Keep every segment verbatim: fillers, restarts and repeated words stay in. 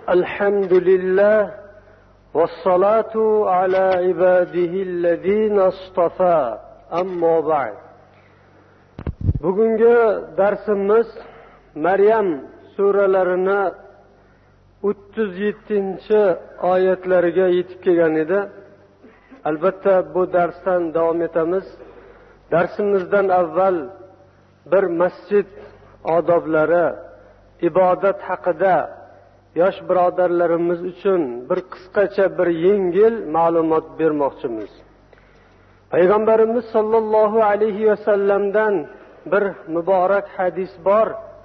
الحمد لله والصلاة على عباده الذين اصطفى أما بعد. Bugungi darsimiz Maryam suralarini o'ttiz yettinchi oyatlariga yetib kelgan edi. Albatta bu darsdan davom etamiz. Darsimizdan avval bir masjid odoblari, ibodat haqida yosh birodarlarimiz uchun bir qisqacha bir yengil ma'lumot bermoqchimiz. Payg'ambarimiz sollallohu alayhi va sallamdan bir muborak hadis bor.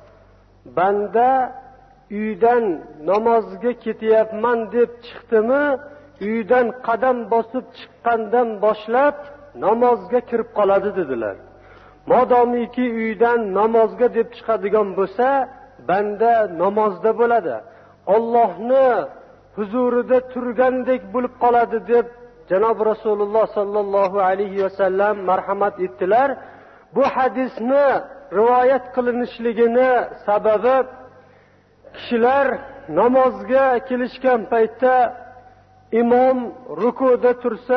Banda uydan namozga ketyapman deb chiqdimi, uydan qadam bosib chiqqandan boshlab namozga kirib qoladi dedilar. Modomiki uydan namozga deb chiqadigan bo'lsa, banda namozda bo'ladi. Allohni huzurida turgandek bo'lib qoladi deb Janob Rasululloh sallallohu alayhi va sallam marhamat etdilar. Bu hadisni rivoyat qilinishligini sababi kishilar namozga kelishgan paytda imom rukuda tursa,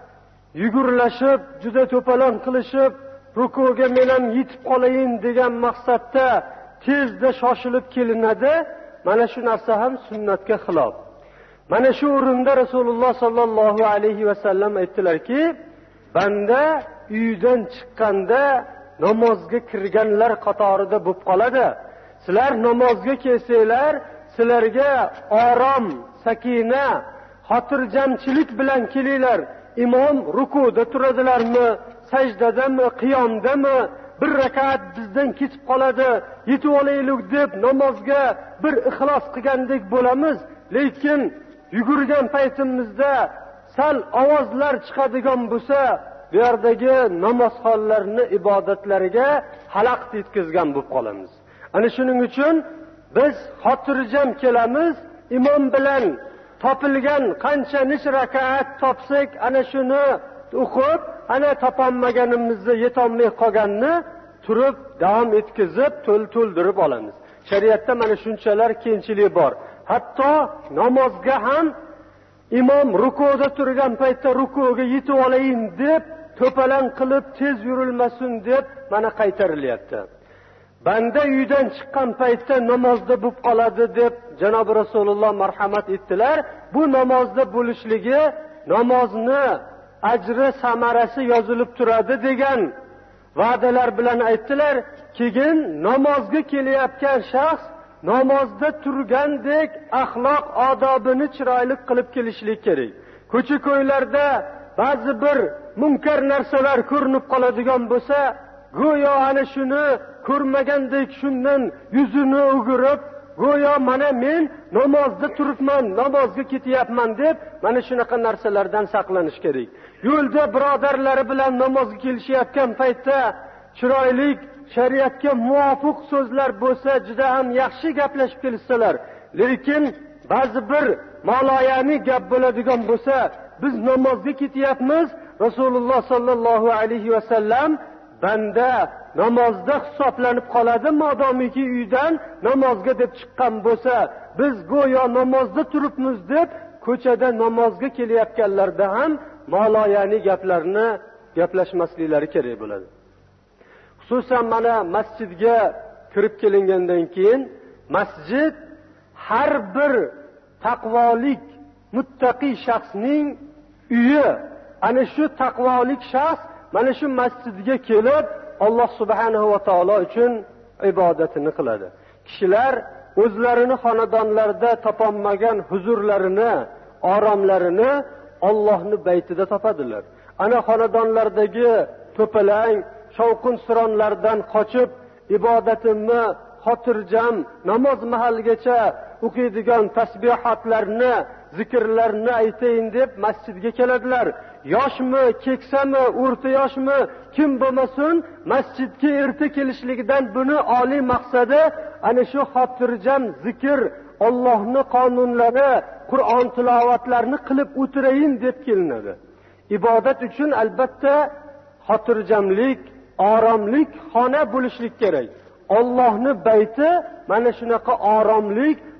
yugurlashib, juda to'polon qilishib, rukuga men ham yetib qolayin degan maqsadda tezda shoshilib kelinadi. Mana shu narsa ham sunnatga xilof. Mana shu o'rinda Rasululloh sallallohu alayhi va sallam aytdilarki, banda uydan chiqqanda namozga kirganlar qatorida bo'lib qoladi. Sizlar namozga kelsanglar, sizlarga orom, sakina, xotirjamchilik bilan kelinglar. Imom rukuda turadilarmi, sajdadami, qiyomdami, bir rakat bizdan ketib qoladi, yetib olaylik deb namozga bir ixlos qilgandek bo'lamiz. Lekin yugurgan paytimizda sal ovozlar chiqadigan bo'lsa, bu yerdagi namozxonlarni ibodatlariga xalaqit yetkazgan bo'lib qolamiz. Ana shuning uchun biz xotirjam kelamiz, imom bilan topilgan qancha nish rakat topsak, ana shuni o'qib, ana topolmaganimizni, yetolmay qolganni turib davom etkizib to'l-to'ldirib olamiz. Shariatda mana shunchalar kengchilik bor. Hatto namozga ham imom rukuda turgan paytda rukuga yetib olayin deb to'palan qilib tez yurilmasin deb mana qaytarilyapti. Banda uydan chiqqan paytda namozda bo'lib qoladi deb Janob Rasululloh marhamat etdilar. Bu namozda bo'lishligi namozni ajri, samarasi yozilib turadi degan va'dalar bilan aytdilar. Keyin namozga kelayotgan shaxs namozda turgandek axloq odobini chiroyli qilib kelishlik kerak. Ko'cha-ko'ylarda ba'zi bir munkar narsalar ko'rinib qoladigan bo'lsa, go'yo ana shuni ko'rmagandek shundan yuzini o'girib, go'yo mana men namozda turibman, namozga ketyapman deb mana shunaqa narsalardan saqlanish kerak. Yo'lda birodarlari bilan namozga kelishayotgan paytda chiroyli, shariatga muvofiq so'zlar bo'lsa, juda ham yaxshi gaplashib kelsalar, lekin ba'zi bir maloyani gap bo'ladigan bo'lsa, biz namozga ketyapmiz, Rasululloh sallallohu alayhi va sallam banda namozda hisoblanib qoladi, modomiki uydan namozga deb chiqqan bo'lsa, biz go'yo namozda turibmiz deb ko'chada namozga kelayotganlarda ham maloyani gaplarni gaplashmasliklari kerak bo'ladi. Xususan mana masjidga kirib kelingandan keyin masjid har bir taqvolik, muttaqi shaxsning uyi. Ana shu taqvolik shaxs mana shu masjidga kelib Alloh subhanahu va taolo uchun ibodatini qiladi. Kishilar o'zlarini xonadonlarida topolmagan huzurlarini, oromlarini Allohning baytida topadilar. Ana xonadonlardagi to'palang, shovqin suronlardan qochib ibodatimni xotirjam namoz mahalgacha o'qiydigan tasbihotlarni, zikrlarni aytayin deb masjidga keladilar. Yoshmi, keksami, o'rta yoshmi, kim bo'lmasin, masjidga erta kelishligidan buni oliy maqsadi ana shu xotirjam zikr, Allohning qonunlari, Qur'on tilovatlarini qilib o'tirayin deb kelinadi. Ibodat uchun albatta xotirjamlik, oromlik xona bo'lishlik kerak. Allohning bayti mana shunaqa oromlik,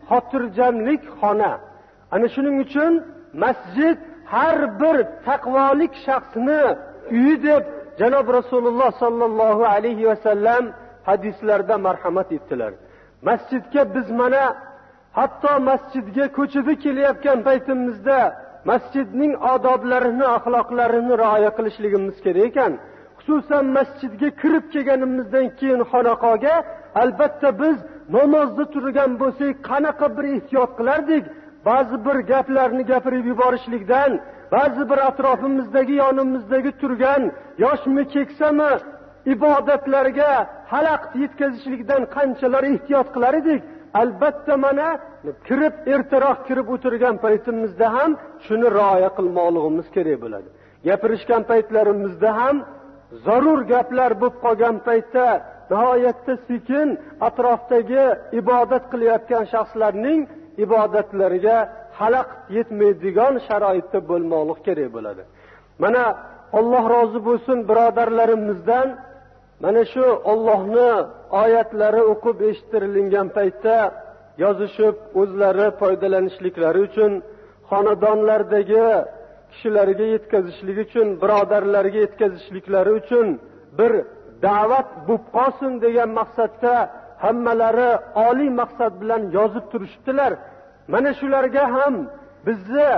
xotirjamlik xona. Ana shuning uchun masjid har bir taqvolik shaxsni uyi deb Janob Rasululloh sallallohu alayhi va sallam hadislarda marhamat etdilar. Masjidga biz mana hatto masjidga ko'chida kelayotgan paytimizda masjidning odoblarini, axloqlarini rioya qilishligimiz kerak ekan. Xususan masjidga kirib kelganimizdan keyin xonaqoga albatta biz namozda turgan bo'lsak, qanaqa bir ehtiyot qilardik? Ba'zi bir gaplarni gapirib yuborishlikdan, ba'zi bir atrofimizdagi, yonimizdagi turgan yoshmi, keksami ibodatlarga xalaqit yetkazishlikdan qanchalar ehtiyot qilar edik. Albatta mana kirib ertaroq kirib o'tirgan paytimizda ham shuni rioya qilmoqligimiz kerak bo'ladi. Gapirishgan paytlarimizda ham zarur gaplar bo'lib qolgan paytda nihoyatda sekin atrofdagi ibodat qilayotgan shaxslarning ibodatlariga xalaqit yetmaydigan sharoitda bo'lmoqlik kerak bo'ladi. Mana Alloh rozi bo'lsin birodarlarimizdan mana shu Allohning oyatlari o'qib eshittirilgan paytda yozishib o'zlari foydalanishliklari uchun, xonadonlardagi kishilarga yetkazishlik uchun, birodarlarga yetkazishliklari uchun bir da'vat bo'lib qolsin degan maqsadda hammalari oliy maqsad bilan yozib turishdilar. Mana shularga ham bizni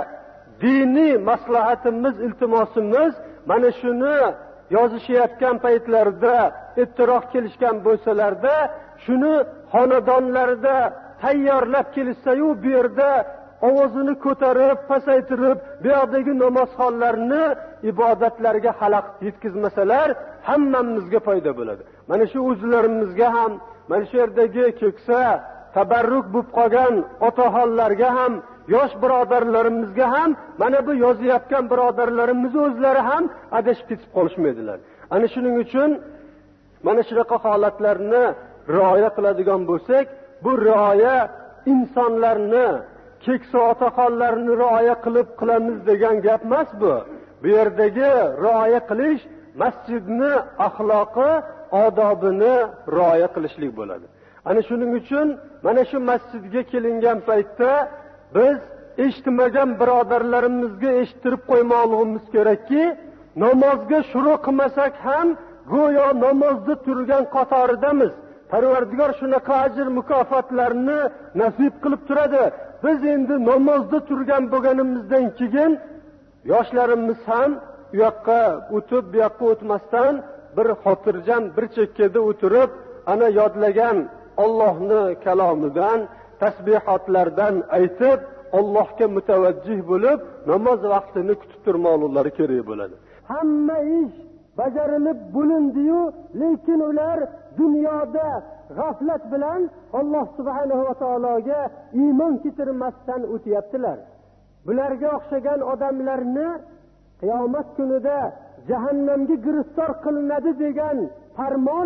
diniy maslahatimiz, iltimosimiz mana shuni yozishayotgan paytlarda ittiroq kelishgan bo'lsalarda shuni xonadonlarda tayyorlab kelishsa-yu, bu yerda ovozini ko'tarib, pasaytirib, bu yoqdagi namozxonlarni ibodatlarga xalaqit yetkazmasalar, hammamizga foyda bo'ladi. Mana shu o'zlarimizga ham, mana shu yerdagi keksa tabarruk bo'lib qolgan otaxonlarga ham, yosh birodarlarimizga ham, mana bu yozayotgan birodarlarimiz o'zlari ham adashib ketib qolishmaydilar. Ana shuning uchun mana shunaqa holatlarni rioya qiladigan bo'lsak, bu rioya insonlarni, keksa otaxonlarni rioya qilib qilamiz degan gap emas bu. Bu yerdagi rioya qilish masjidni axloqi, odobini rioya qilishlik bo'ladi. Ana shuning uchun mana shu masjidga kelingan paytda biz eshitmagan birodarlarimizga eshittirib qo'ymoqligimiz kerakki, namozga shuru qilmasak ham go'yo namozda turgan qatoridamiz. Parvardigor shunaqa ajr mukofotlarni nasib qilib turadi. Biz endi namozda turgan bo'lganimizdan keyin yoshlarimiz ham u yoqqa o'tib, bu yoqqa o'tmasdan bir xotirjam bir chekkada o'tirib, ana yodlagan Allohning kalomidan, tasbihotlardan aytib, Allohga mutavajjih bo'lib, namoz vaqtini kutib turmoqlari kerak bo'ladi. Hamma ish bajarilib bo'lindi-yu, lekin ular dunyoda g'aflat bilan Alloh subhanahu va taologa iymon keltirmasdan o'tyaptilar. Bularga o'xshagan odamlarni qiyomat kunida jahannamga giriftor qilinadi degan farmon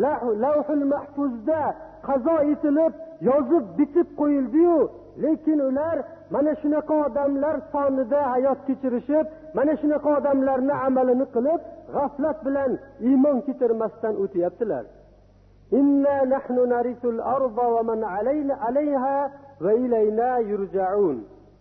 Lavhul Mahfuzda qazo etilib, yozib bitib qo'yildi-yu, lekin ular mana shunaqa odamlar sonida hayot kechirishib, mana shunaqa odamlarni amalini qilib, g'aflat bilan iymon keltirmasdan o'tyaptilar. Inna nahnu narisul arda va man alayna alayha va ilayna yurja'un.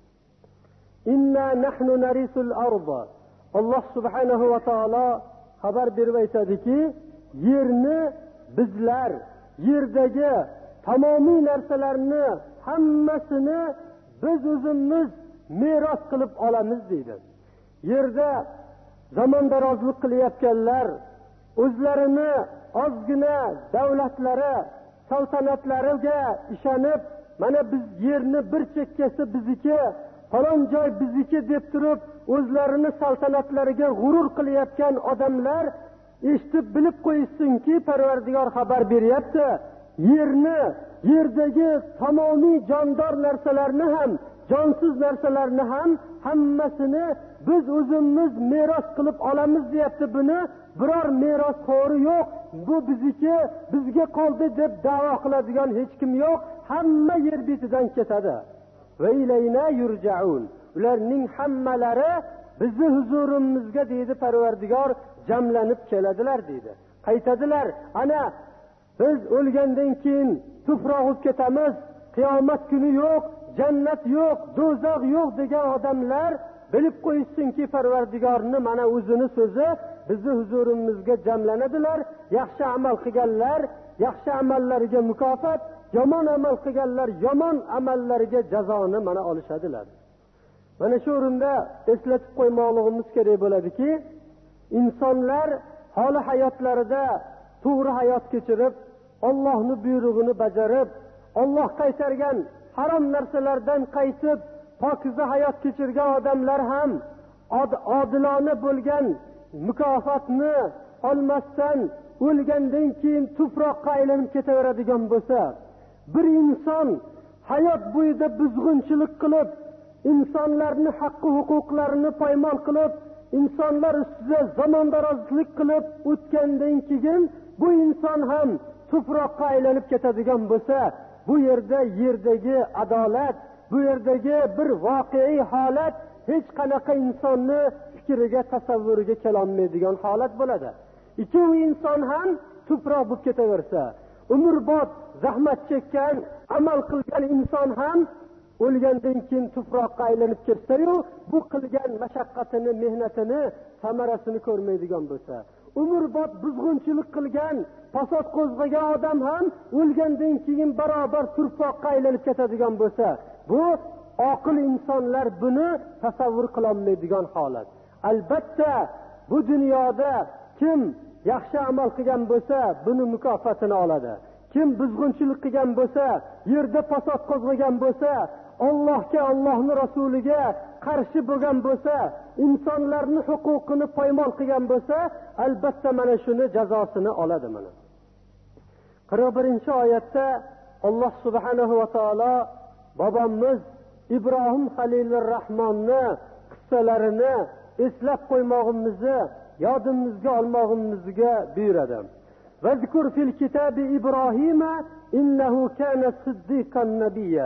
Inna nahnu narisul arda. Alloh subhanahu va taolo xabar berib aytadiki, yerni bizlar, yerdagi tamomiy narsalarni hammasini biz o'zimiz meros qilib olamiz deydi. Yerda zamondarozlik qilayotganlar o'zlarini ozgina davlatlari, saltanatlariga ishonib, mana biz yerni bir chekkasi bizniki, falon joy bizniki deb turib, o'zlarini saltanatlariga g'urur qilayotgan odamlar eshitib bilib qo'ysinki, Parvardigor xabar beryapti. Yerni, yerdagi tamomiy jondor narsalarni ham, jonsiz narsalarni ham hammasini biz o'zimiz meros qilib olamiz deyapti. Buni biror merosxo'ri yo'q, bu bizniki, bizga qoldi deb da'vo qiladigan hech kim yo'q. Hamma yer betidan ketadi. Va ilayna yurja'un. Ularning hammalari bizni huzurimizga deydi Parvardigor jamlanib keladilar deydi. Qaytadilar. Ana biz o'lgandan keyin tuproq bo'lib ketamiz. qiyomat kuni yo'q, jannat yo'q, do'zax yo'q degan odamlar bilib qo'yishsinki, Parvardigorni mana o'zini so'zi bizni huzurimizga jamlanadilar. Yaxshi amal qilganlar yaxshi amallariga mukofot, yomon amal qilganlar yomon amallariga jazoni mana olishadilar. Mana shu o'rinda eslatib qo'ymoqligimiz kerak bo'ladiki, insonlar holi hayotlarida to'g'ri hayot kechirib, Allohning buyrug'ini bajarib, Alloh qaytargan harom narsalardan qaytib, pokiza hayot kechirgan odamlar ham odilona bo'lgan mukofotni olmasdan o'lgandan keyin tuproqqa aylanib ketaveradigan bo'lsa, bir inson hayot bo'yida buzg'unchilik qilib, insonlarning haqqi huquqlarini poymol qilib, insonlar ustida zamondarozlik qilib o'tgandan keyin bu inson ham tuproqqa aylanib ketadigan bo'lsa, bu yerda yerdagi adolat, bu yerdagi bir voqei holat hech qanaqa insonni fikriga, tasavvuriga kelolmaydigan holat bo'ladi. Ikkovi inson ham tuproq bo'lib ketaversa, umrbod zahmat chekkan, amal qilgan inson ham o'lgandan keyin tuproqqa aylanib ketsa-yu, bu qilgan mashaqqatini, mehnatini, samarasini ko'rmaydigan bo'lsa, umrbod buzg'unchilik qilgan, fasod qo'zg'agan odam ham o'lgandan keyin barobar tuproqqa aylanib ketadigan bo'lsa, bu oqil insonlar buni tasavvur qila olmaydigan holat. Albatta, bu dunyoda kim yaxshi amal qilgan bo'lsa, buni mukofotini oladi. Kim buzg'unchilik qilgan bo'lsa, yerda fasod qo'zg'agan bo'lsa, Allohga, Allohning rasuliga qarshi bo'lgan bo'lsa, insonlarning huquqini poymol qilgan bo'lsa, albatta mana shuni jazosini oladi. Mana qirq birinchi oyatda Alloh subhanahu va taolo bobomiz Ibrohim Halilur Rahmonni qissalarini eslab qo'ymog'imizni, yodimizga olmog'imizga buyuradi. Vazkur fil kitabi Ibrohima innahu kana siddiqan nabiyya.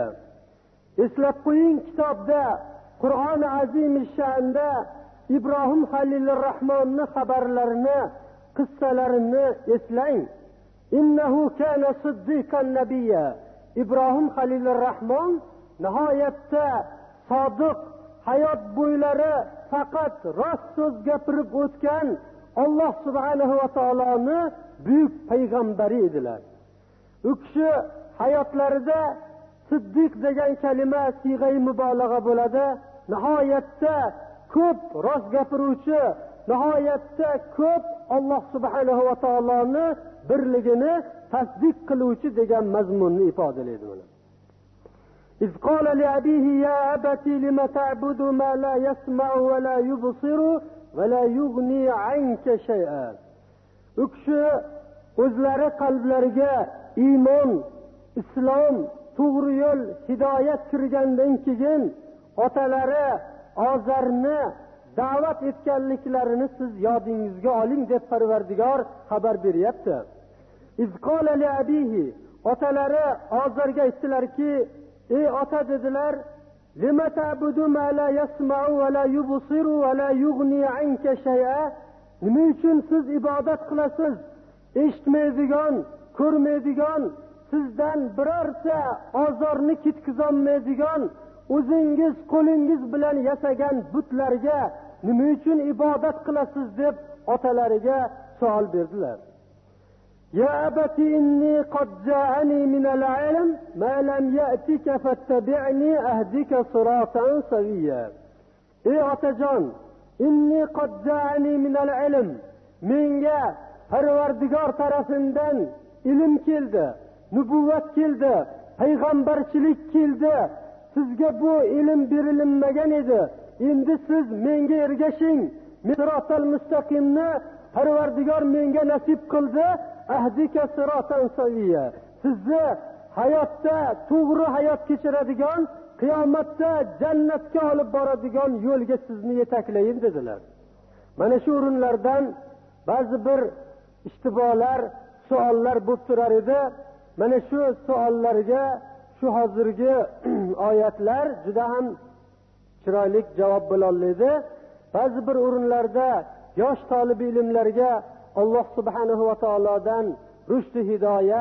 Eslab qo'ying, kitobda Qur'oni azim sha'nda Ibrohim Halilur Rahmonni xabarlarini, qissalarini eslang. Innahu kana siddiqan nabiyya. Ibrohim Halilur Rahmon nihoyatda sodiq, hayot bo'ylari faqat rost so'z gapirib o'tgan Alloh subhanahu va taoloni buyuk payg'ambari edilar. U kishi hayotlarida siddiq degan kalima siyg'ai mubolag'a bo'ladi. Nihoyatda ko'p rost gapiruvchi, nihoyatda ko'p Alloh subhanahu va taoloni birligini tasdiq qiluvchi degan mazmunni ifodalaydi. Mana إذ قال لأبيه يا أبت لم تعبد ما لا يسمع ولا يبصر ولا يغني عنك شيئا. U kishi o'zlari qalblariga iymon, islom, to'g'ri yo'l, hidoyat kirgandan keyin otalari Ozarni da'vat etganliklarini siz yodingizga oling deb Parvardigor xabar beryapti. إذ قال لأبيه, otalari Ozarga aytdilarki, ey ota dedilar, lima ta'budu ma la yasma'u va la yubsiru va la yughni anka shay'a. Nima uchun siz ibodat qilasiz? Eshitmaydigan, ko'rmaydigan, sizdan birorta ozorni ketkizolmaydigan, o'zingiz qo'lingiz bilan yasagan butlarga nima uchun ibodat qilasiz deb otalariga savol berdilar. Ya abati inni qad ja'ani min al-'ilm ma lam ya'tika fattabi'ni ahdika siratan sawiyya. Ey otajon, inni qad ja'ani min al-'ilm, menga Parvardigor tarafidan ilm keldi, nubuvvat keldi, payg'ambarchilik keldi. Sizga bu ilm berilmagan edi. Endi siz menga ergashing. Siratal mustaqimni Parvardigor menga nasib qildi. Ahdika siratan saviyya. Sizni hayotda to'g'ri hayot kechiradigan, qiyomatda jannatga olib boradigan yo'lga sizni yetaklayin dedilar. Mana shu o'rinlardan ba'zi bir ishtibolar, savollar bo'lib turar edi. Mana shu savollarga shu hozirgi oyatlar juda ham chiroyli javob bo'la oladi. Ba'zi bir o'rinlarda yosh talab ilmlarga Alloh subhanahu va taolodan rushd, hidoyat,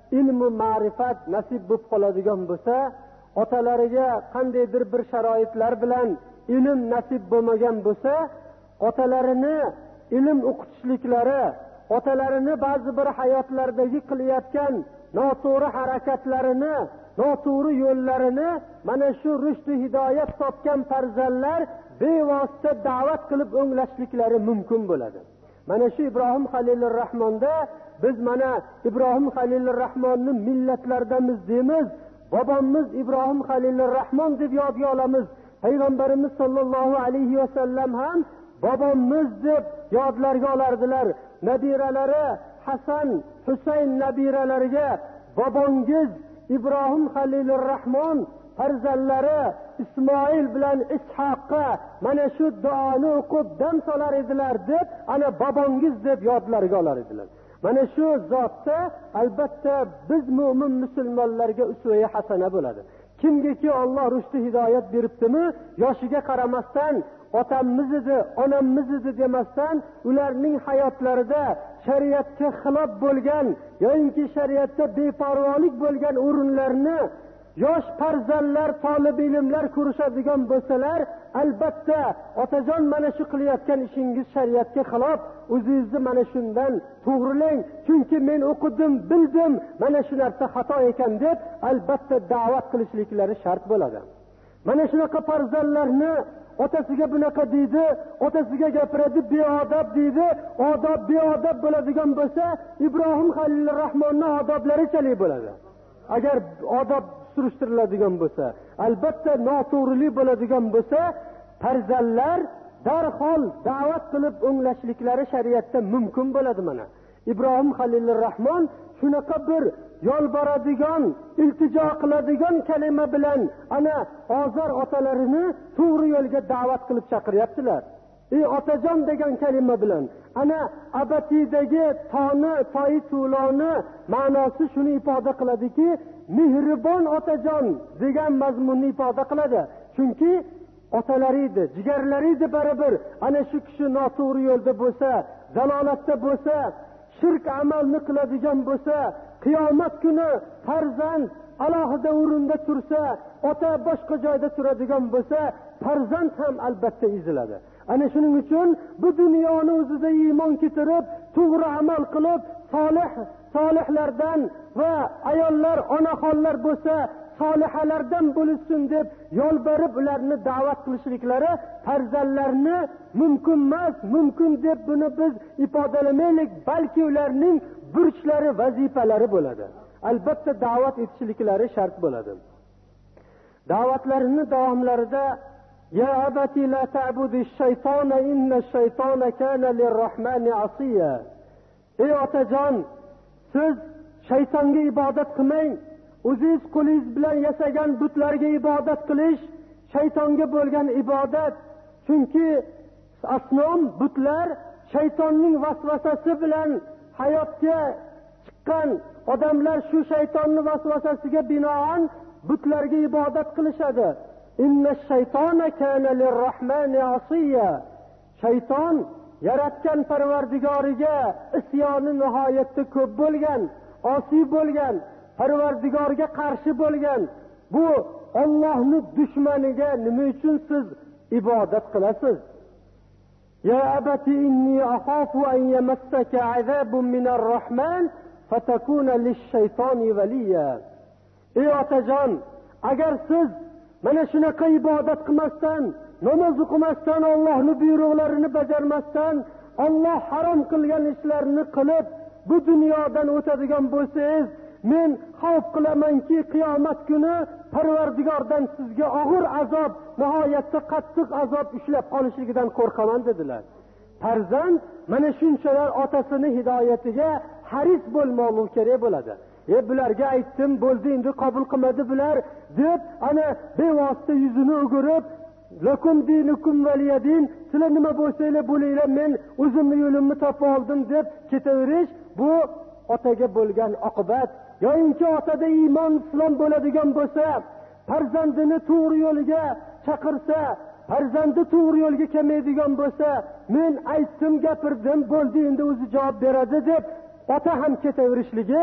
ilmu ma'rifat nasib bo'lib qoladigan bo'lsa, otalariga qandaydir bir sharoitlar bilan ilm nasib bo'lmagan bo'lsa, otalarini ilm o'qitishliklari, otalarini ba'zi bir hayotlardagi qilayotgan noto'g'ri harakatlarini, noto'g'ri yo'llarini mana shu rushd hidoyat topgan farzandlar bevosita da'vat qilib o'nglashliklari mumkin bo'ladi. Mana shu Ibrohim Xalilur Rahmonda biz mana Ibrohim Xalilur Rahmonni millatlardamiz deymiz. Bobomiz Ibrohim Xalilur Rahmon deb yodga olamiz. Payg'ambarimiz sollallohu alayhi va sallam ham bobomiz deb yodlarga olardilar. Nabiralari Hasan, Husayn nabiralariga bobongiz Ibrohim Xalilur Rahmon farzandlari Ismoil bilan Ishoqqa mana shu duoni o'qib dam solar edilar deb ana bobongiz deb yodlarga olar edilar. Mana shu zotda albatta biz mo'min musulmonlarga usva-i hasana bo'ladi. Kimgaki Alloh rushdi hidoyat beribdimi, yoshiga qaramasdan otamiz edi, onamiz edi demasdan ularning hayotlarida shariatga xilof bo'lgan yoki shariatda beparvolik bo'lgan o'rinlarni yosh farzandlar, talab ilmlar ko'rishadigan bo'lsalar, albatta otajon mana shu qilayotgan ishingiz shariatga xilof, o'zingizni mana shundan to'g'rilang, chunki men o'qidim, bildim, mana shu narsa xato ekan deb albatta da'vat qilishliklari shart bo'ladi. Mana shunaqa farzandlarni otasiga bunaqa deydi, otasiga gapiradi, beodob deydi, odob beodob bo'ladigan bo'lsa, Ibrohim Xalilur Rahmonning odoblarichalik bo'ladi. Agar odob surishtiriladigan bo'lsa, albatta noto'g'rilik bo'ladigan bo'lsa, farzandlar darhol da'vat qilib o'nglashliklari shariatda mumkin bo'ladi. Mana Ibrohim Xalilur Rahmon shunaqa bir yolboradigan, iltijo qiladigan kalima bilan ana Ozar otalarini to'g'ri yo'lga da'vat qilib chaqiryaptilar. Ey otajon degan kalima bilan ana abatidagi toni, toyi to'loni ma'nosi shuni ifoda qiladiki, mehribon otajon degan mazmunni ifoda qiladi. Chunki otalari edi, jigarlari edi baribir. Ana shu kishi noto'g'ri yo'lda bo'lsa, zalolatda bo'lsa, shirk amalni qiladigan bo'lsa, qiyomat kuni farzand alohida o'rinda tursa, ota boshqa joyda turadigan bo'lsa, farzand ham albatta eziladi. Ana shuning uchun bu dunyoni o'zida iymon keltirib, to'g'ri amal qilib, solih solihlardan va ayollar, onaxonlar bo'lsa, solihalardan bo'lsin deb yolborib ularni da'vat qilishliklari farzandlarni mumkin emas, mumkin deb buni biz ifodalamaylik, balki ularning burchlari, vazifalari bo'ladi. Albatta da'vat etishliklari shart bo'ladi. Da'vatlarini davomlarida ya abati la ta'budish shaytona innash shaytona kana lirrahmani asiya. Ey otajon, siz shaytonga ibodat qilmang. O'zingiz qo'lingiz bilan yasagan butlarga ibodat qilish shaytonga bo'lgan ibodat. Chunki asnom, butlar shaytonning vasvasasi bilan hayotga chiqqan odamlar shu shaytonning vasvasasiga binoan butlarga ibodat qilishadi. Innash shaytona kana lirrahmani asiya. Shayton yaratgan Parvardigoriga isyoni nihoyatda ko'p bo'lgan, osiy bo'lgan, Parvardigorga qarshi bo'lgan. Bu Allohning dushmaniga nima uchun siz ibodat qilasiz? Ya abati inni akhafu an yamassaka azabun minar rahman fatakuna lish-shaytoni waliya. Ey otajon, agar siz mana shunaqa ibodat qilmasdan, namoz o'qimasdan, Allohning buyruqlarini bajarmasdan, Alloh harom qilgan ishlarni qilib bu dunyodan o'tadigan bo'lsangiz, men xavf qilamanki, qiyomat kuni Parvardigordan sizga og'ir azob, nihoyatda qattiq azob ushlab qolishligidan qo'rqaman dedilar. Farzand mana shunchalar otasini hidoyatiga haris bo'lmoqligi kerak bo'ladi. E bularga aytdim, bo'ldi, endi qabul qilmadi bular deb ana bevosita yuzini o'girib, lakum dinukum valiyadin, sizlar nima bo'lsanglar bo'linglar, men o'zimni yo'limni topib oldim deb ketaverish, bu otaga bo'lgan oqibat. Yo'inki otada iymon, islom bo'ladigan bo'lsa, farzandini to'g'ri yo'liga chaqirsa, farzandi to'g'ri yo'lga kelmaydigan bo'lsa, men aytdim, gapirdim, bo'ldi, endi o'zi javob beradi deb ota ham ketaverishligi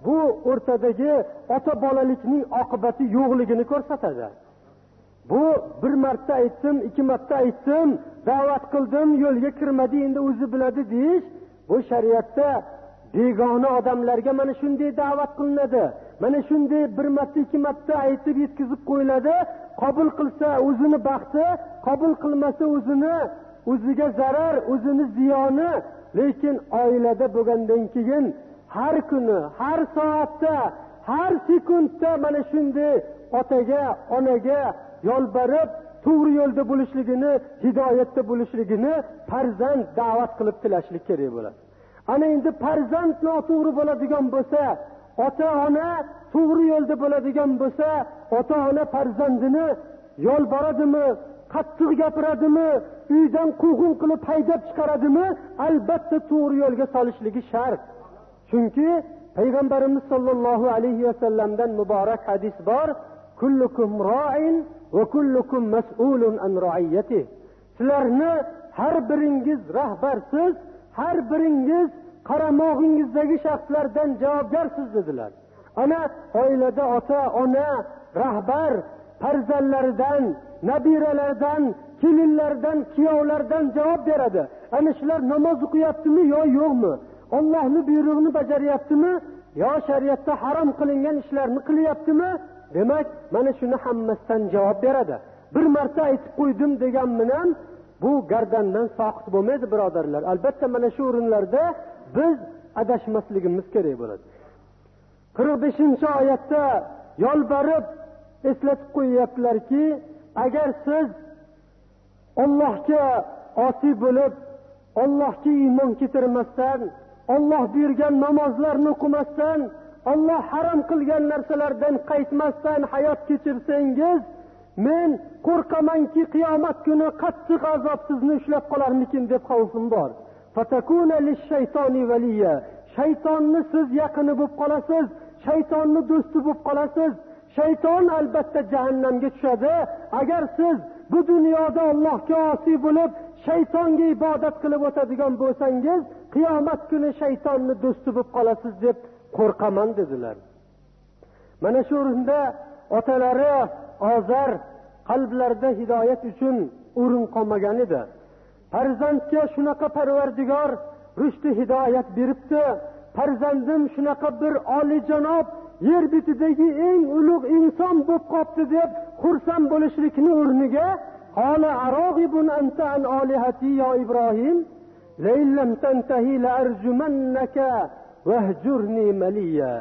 bu o'rtadagi ota bolalikning oqibati yo'qligini ko'rsatadi. Bu bir marta aytdim, ikki marta aytdim, da'vat qildim, yo'lga kirmadi, endi o'zi biladi deyish, bu shariatda begona odamlarga mana shunday da'vat qilinadi. Mana shunday bir marta, ikki marta aytib yetkazib qo'yiladi. Qabul qilsa o'zini baxti, qabul qilmasa o'zini, o'ziga zarar, o'zini ziyoni. Lekin oilada bo'lgandan keyin har kuni, har soatda, har sekundda mana shunday otaga, onaga yolbarib to'g'ri yo'lda bo'lishligini, hidoyatda bo'lishligini farzand da'vat qilib tilashlik kerak bo'ladi. Ana endi farzand noto'g'ri bo'ladigan bo'lsa, ota-ona to'g'ri yo'lda bo'ladigan bo'lsa, ota-ona farzandini yolboradimi, qattiq gapiradimi, uydan quvg'in qilib haydab chiqaradimi, albatta to'g'ri yo'lga solishligi shart. Chunki payg'ambarimiz sollallohu alayhi vasallamdan muborak hadis bor: kullukum ra'in va kullukum mas'ulun an ra'iyatihi. Sizlarni har biringiz rahbarsiz, har biringiz qaramog'ingizdagi shaxslardan javobgarsiz dedilar. Ana oilada ota, ona, rahbar farzandlaridan, nabiralardan, kelinlardan, kuyovlardan javob beradi. Ana shular namoz o'qiyaptimi yo yo'qmi? Allohning buyrug'ini bajaryaptimi yo shariatda harom qilingan ishlarni qilyaptimi? Demak, mana shuni hammasidan javob beradi. Bir marta aytib qo'ydim degan bilan bu gardandan soqit bo'lmaydi, birodarlar. Albatta mana shu o'rinlarda biz adashmasligimiz kerak bo'ladi. qirq beshinchi oyatda yolbarib eslatib qo'yyaptilarki, agar siz Allohga osiy bo'lib, Allohga iymon keltirmasdan, Alloh buyurgan namozlarni o'qimasdan, Alloh harom qilgan narsalardan qaytmasdan hayot kechirsangiz, men qo'rqamanki qiyomat kuni qattiq azob sizni ushlab qolarmikin deb xavfim bor. Fatakuna lish-shaytoni valiya. Shaytonni siz yaqini bo'lib qolasiz, shaytonni do'sti bo'lib qolasiz. Shayton albatta jahannamga tushadi. Agar siz bu dunyoda Allohga osiy bo'lib, shaytonga ibodat qilib o'tadigan bo'lsangiz, qiyomat kuni shaytonni do'sti bo'lib qolasiz deb qo'rqaman dedilar. Mana shu o'rinda otalari Ozar qalblarida hidoyat uchun o'rin qolmagan edi. Farzandga shunaqa Parvardigor rushdi hidoyat beribdi. Farzandim shunaqa bir oliyjanob yer betidagi eng ulug' inson bo'lib qopti deb xursand bo'lishlikning o'rniga qala arog'ibun anta an olihati ya Ibrohim la illam tantahi la arjumannaka wahjurni maliya.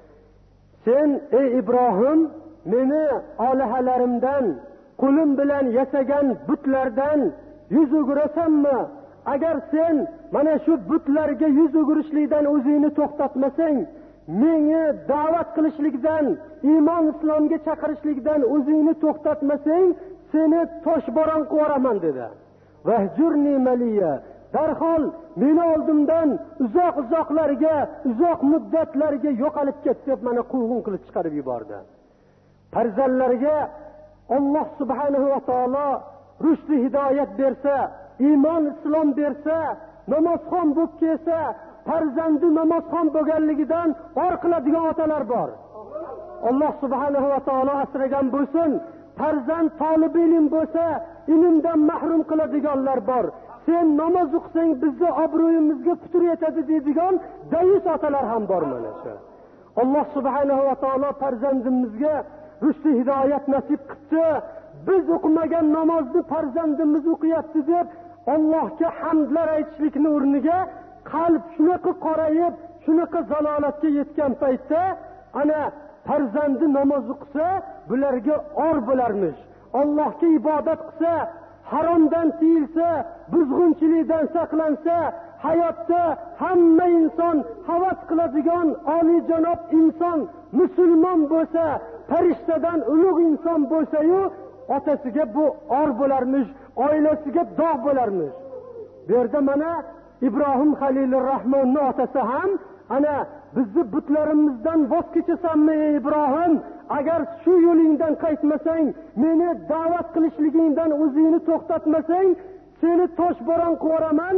Sen ey Ibrohim, meni olihalarimdan, qo'lim bilan yasagan butlardan yuz o'girasanmi? Agar sen mana shu butlarga yuz o'girishlikdan o'zingni to'xtatmasang, menga da'vat qilishlikdan, iymon islomga chaqirishlikdan o'zingni to'xtatmasang, seni toshbo'ron qilib dedi. Vahjurni maliya. Darhol meni oldimdan uzoq uzoqlarga, uzoq muddatlarga yo'qolib ket deb mana quvg'in qilib chiqarib yubordi. Farzandlarga Alloh subhanahu va taolo rushdi hidoyat bersa, iymon islom bersa, namozxon bo'lib kelsa, farzandi namozxon bo'lganligidan or qiladigan otalar bor. Alloh subhanahu va taolo asragan bo'lsin. Farzand talib ilm bo'lsa, ilmdan mahrum qiladiganlar bor. Sen namoz o'qisang bizni obro'yimizga putur yetadi deydigan dayus otalar ham bor mana shu. Alloh subhanahu va taolo farzandimizga rushdi hidoyat nasib qildi. Biz o'qimagan namozni farzandimiz o'qiyapti deb Allohga hamdlar aytishlikning o'rniga qalb shunaqa qorayib, shunaqa zalolatga yetgan paytda ana farzandi namoz o'qisa, bularga or bo'larmish. Allohga ibodat qilsa, haromdan tiyilsa, buzg'unchilikdan saqlansa, hayotda hamma inson havas qiladigan oliyjanob inson musulmon bo'lsa, farishtadan ulug' inson bo'lsa-yu, otasiga bu or bo'larmish, oilasiga dog' bo'larmish. Bu yerda mana Ibrohim Halilur Rahmonning otasi ham ana bizni butlarimizdan voz kechasanmi ey Ibrohim? Agar shu yo'lingdan qaytmasang, meni da'vat qilishligingdan o'zingni to'xtatmasang, seni toshbo'ron qilib,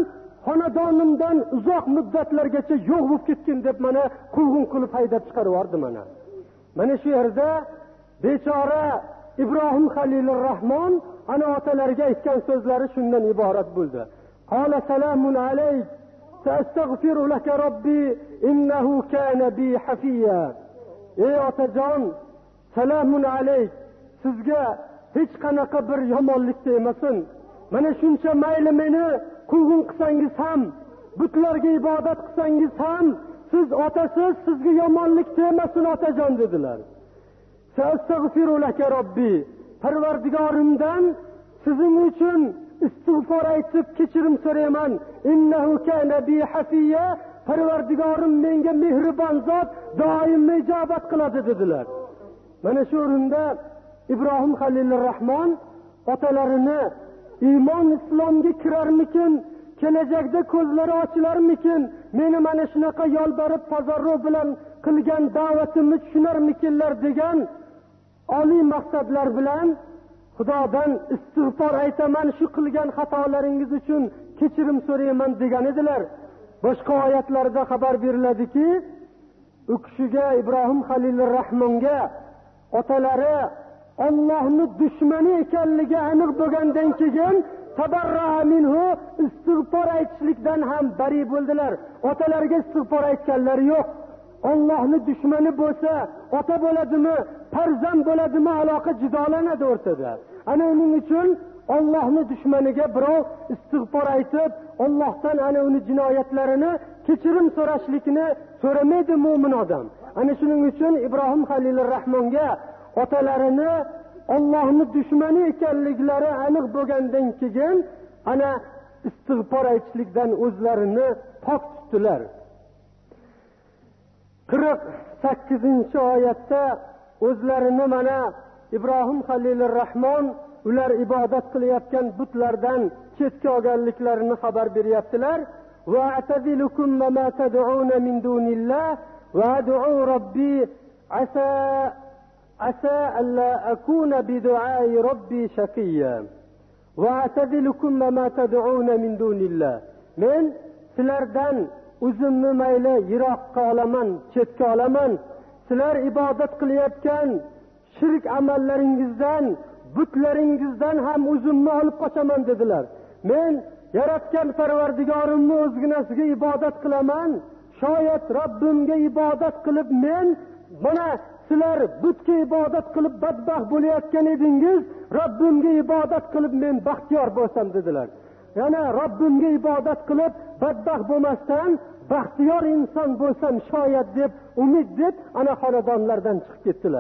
xonadonimdan uzoq muddatlargacha yo'q bo'lib ketgan deb mana quvg'in qilib haydab chiqaryordi. mana mana shu yerda bechora ibrohim Xalilur Rahmon ana otalariga aytgan so'zlari shundan iborat bo'ldi. Qala salamun alayk sa'astaghfiru laka robbi innahu kana bi hafiya. Ey otajon, salamun alayk, sizga hech qanaqa bir yomonlik tegmasin. Mana shuncha mayli meni quvg'in qilsangiz ham, butlarga ibodat qilsangiz ham, siz otasiz, sizga yomonlik tegmasin otajon dedilar. Sa'astaghfiru laka robbi, Parvardigorimdan sizning uchun istig'for aytib kechirim so'rayman. Innahu kana bi hafiya, Parvardigorim menga mehribon zot, doim ijobat qiladi dedilar. Mana shu o'rinda ibrohim Xalilur Rahmon otalarini iymon islomga kirarmikin, kelajakda ko'zlari ochilarmikin, meni mana shunaqa yolborib tazarru bilan qilgan da'vatimni tushunarmikinlar degan oliy maqsadlar bilan Xudodan istig'for aytaman, shu qilgan xatolaringiz uchun kechirim so'rayman degan edilar. Boshqa oyatlarda xabar beriladiki, u kishiga ibrohim Xalilur Rahmonga otalari Allohning dushmani ekanligi aniq bo'lgandan keyin tabarra'a minhu, istig'for aytishlikdan ham bari bo'ldilar. Otalariga istig'for aytganlari yo'q. Allohning dushmani bo'lsa, ota bo'ladimi, farzand bo'ladimi, aloqa jidolanadi o'rtada. Ana uning uchun Allohning dushmaniga birov istig'for aytib, Allohdan ana uni jinoyatlarini kechirim so'rashlikni so'ramaydi mu'min odam. Ana shuning uchun ibrohim Xalilur Rahmonga otalarini Allohning dushmani ekanliklari aniq bo'lgandan keyin ana istig'for aytishlikdan o'zlarini pok tutdilar. qirq sakkizinchi oyatda o'zlarini mana ibrohim Xalilur Rahmon ular ibodat qilayotgan butlardan chetga olganliklarini xabar beryaptilar. Va atazilukum ma tad'un min dunillah va ad'u robbi asa asa alla akuna bi du'ai robbi shaqiya. Va atazilukum ma tad'un min dunillah. Men sizlardan o'zimni mayli yiroqqa olaman, chetga olaman. Sizlar ibodat qilayotgan shirk amallaringizdan, butlaringizdan ham o'zimni olib qochaman dedilar. Men yaratgan Parvardigorimni o'zginasiga ibodat qilaman. Shoyat Robbimga ibodat qilib men mana sizlar butga ibodat qilib badbaxt bo'layotgan edingiz, Robbimga ibodat qilib men baxtiyor bo'lsam dedilar. Yana Robbimga ibodat qilib badbaxt bo'lmasdan baxtiyor inson bo'lsam shoyat deb umid deb ana xonadonlardan chiqib ketdilar.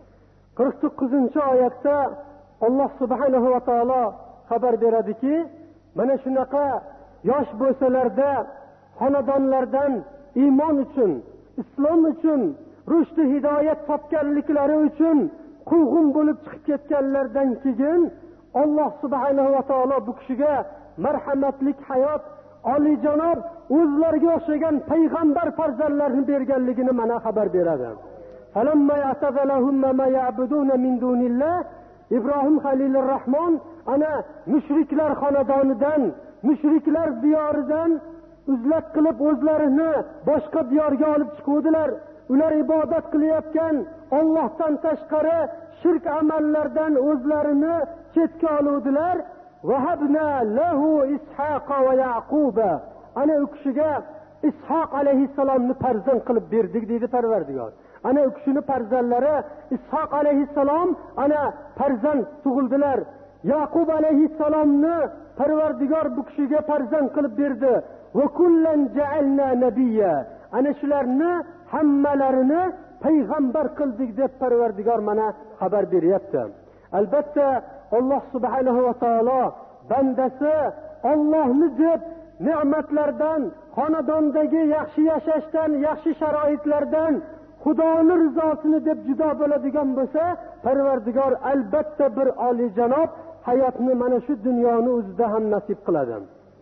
qirq to'qqizinchi oyatda Alloh subhanahu va taolo xabar beradiki, mana shunaqa yosh bo'lsalarda xonadonlardan iymon uchun, islom uchun, rushd hidoyat topganliklari uchun quvg'in bo'lib chiqib ketganlardan keyin Alloh subhanahu va taolo bu kishiga marhamatlik hayot, oliyjanob o'zlariga o'xshagan payg'ambar farzandlarni berganligini mana xabar beradi. Falamma ya'tazalahum ma ya'buduna min dunillah, ibrohim Xalilur Rahmon ana mushriklar xonadonidan, mushriklar diyoridan uzlat qilib o'zlarini boshqa diyorga olib chiquvdilar. Ular ibodat qilayotgan Allohdan tashqari shirk amallardan o'zlarini chetga oluvdilar. Vahabna lahu Ishaqa va Yaquba. Ana u kishiga Ishoq alayhissalomni farzand qilib berdik deydi Parvardigor. Ana u kishining farzandlari Ishoq alayhissalom ana farzand tug'ildilar. Yaqub alayhissalomni Parvardigor bu kishiga farzand qilib berdi. Va kullan ja'alna nabiyya. Ana shularni hammalarini payg'ambar qildik deb Parvardigor mana xabar beryapti. Albatta Alloh subhanahu va taolo bandasi Allohni deb ne'matlardan, xonadondagi yaxshi yashashdan, yaxshi sharoitlardan Xudoni rizosini deb judo bo'ladigan bo'lsa, Parvardigor albatta bir oliyjanob hayotni mana shu dunyoni o'zida ham nasib qiladi.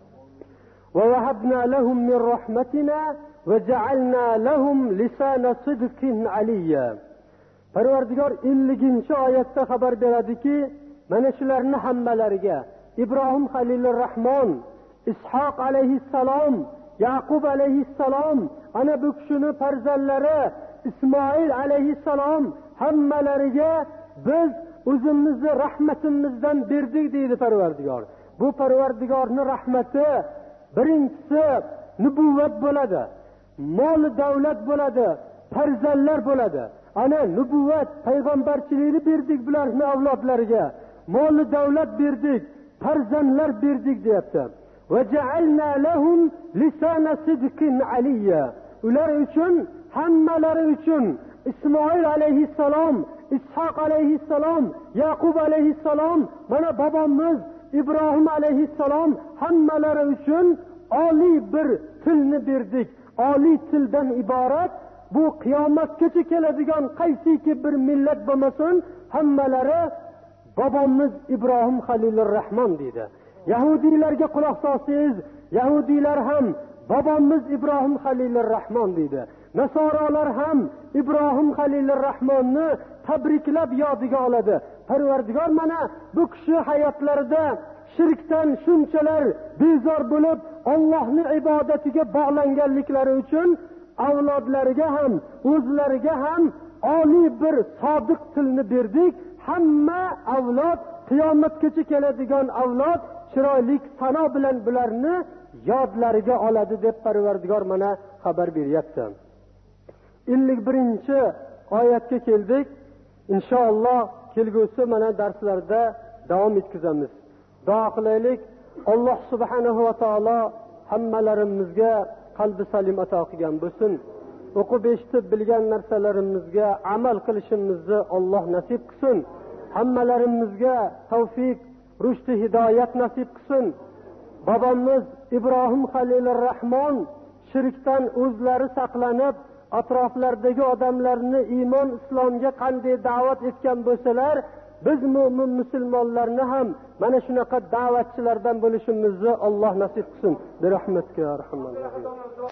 Va vahabna lahum min rahmatina va ja'alna lahum lisana sidqin aliyya. Parvardigor elliginchi oyatda xabar beradiki, mana shularni hammalariga Ibrohim Xalilur Rahmon, ishoq alayhissalom, yaqub alayhissalom, ana bu kishini farzandlari ismoil alayhissalom hammalariga biz o'zimizni rahmatimizdan berdik deydi Parvardigor. Bu Parvardigorning rahmati birinchisi nubuvvat bo'ladi, mol davlat bo'ladi, farzandlar bo'ladi. Ana nubuvvat, payg'ambarchilikni berdik bularning avlodlariga, mol davlat berdik, farzandlar berdik deyapti. Va ja'alna lahum lisana sidqin aliyya. Ular uchun, hammalari uchun Ismoil alayhissalom, Ishoq alayhissalom, Yaqub alayhissalom, mana bobomiz Ibrohim alayhissalom hammalari uchun oliy bir tilni berdik. Oliy tildan iborat bu qiyomatgacha keladigan qaysiki bir millat bo'lmasin, hammalari bobomiz Ibrohim Xalilur Rahmon deydi. Yahudiylarga quloq solsangiz, Yahudiylar ham bobomiz Ibrohim Xalilur Rahmon deydi. Nasorolar ham Ibrohim Xalilur Rahmonni tabriklab yodiga oladi. Parvardigor mana bu kishi hayotlarida shirkdan shunchalar bezor bo'lib, Allohning ibodatiga bog'langanliklari uchun avlodlariga ham, o'zlariga ham oliy bir sodiq tilni berdik. Hamma avlod, qiyomatgacha keladigan avlod chiroyli sano bilan bularni yodlariga oladi deb Parvardigor mana xabar beryapti. ellik birinchi oyatga keldik. Inshaalloh kelgusi mana darslarda davom etkazamiz. Duo qilaylik. Alloh subhanahu va taolo hammalarimizga qalbi salim ato qilgan bo'lsin. O'qib eshitib bilgan narsalarimizga amal qilishimizni Alloh nasib qilsin. Hammalarimizga tavfiq, rushd, hidoyat nasib qilsin. Bobomiz Ibrohim Xalilur Rahmon shirkdan o'zlari saqlanib, atroflardagi odamlarni iymon islomga qanday da'vat etgan bo'lsalar, biz mu'min musulmonlarni ham mana shunaqa da'vatchilardan bo'lishimizni Alloh nasib qilsin. Bi rahmatika ya rahmanir rahim.